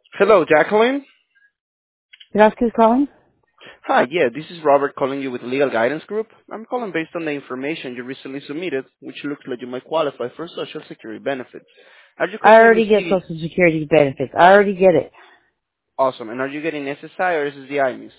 Hello, Jacqueline. Did I ask who's calling? Hi, yeah, this is Robert calling you with Legal Guidance Group. I'm calling based on the information you recently submitted, which looks like you might qualify for Social Security benefits. Are you I currently already get receiving? Social Security benefits. I already get it. Awesome. And are you getting SSI or SSDI, miss?